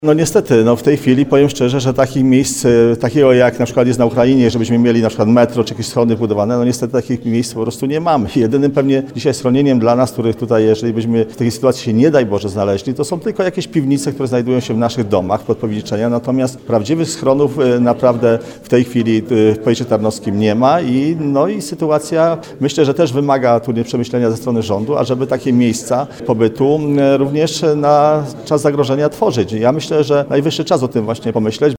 No niestety, w tej chwili powiem szczerze, że takich miejsc, takiego jak na przykład jest na Ukrainie, żebyśmy mieli na przykład metro czy jakieś schrony budowane, no niestety takich miejsc po prostu nie mamy. Jedynym pewnie dzisiaj schronieniem dla nas, których tutaj, jeżeli byśmy w takiej sytuacji się nie daj Boże znaleźli, to są tylko jakieś piwnice, które znajdują się w naszych domach pod powierzchnią, natomiast prawdziwych schronów naprawdę w tej chwili w powiecie tarnowskim nie ma i sytuacja myślę, że też wymaga tu przemyślenia ze strony rządu, ażeby takie miejsca pobytu również na czas zagrożenia tworzyć. Ja myślę, że najwyższy czas o tym właśnie pomyśleć.